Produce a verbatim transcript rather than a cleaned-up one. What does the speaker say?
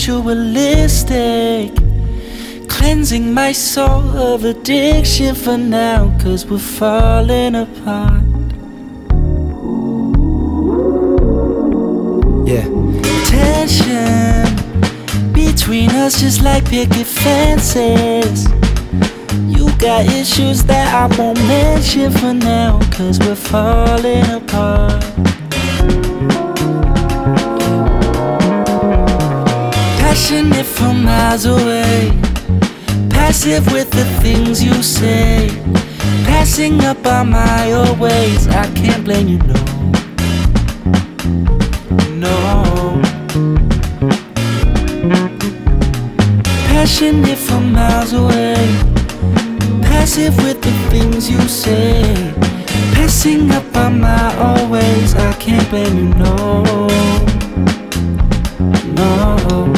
ritualistic, cleansing my soul of addiction for now, 'cause we're falling apart. Yeah. Tension between us just like picket fences. You got issues that I won't mention for now, 'cause we're falling apart. Passionate from miles away, passive with the things you say, passing up on my old ways. I can't blame you, no, no. Passionate from miles away, passive with the things you say, passing up on my old ways. I can't blame you, no, no.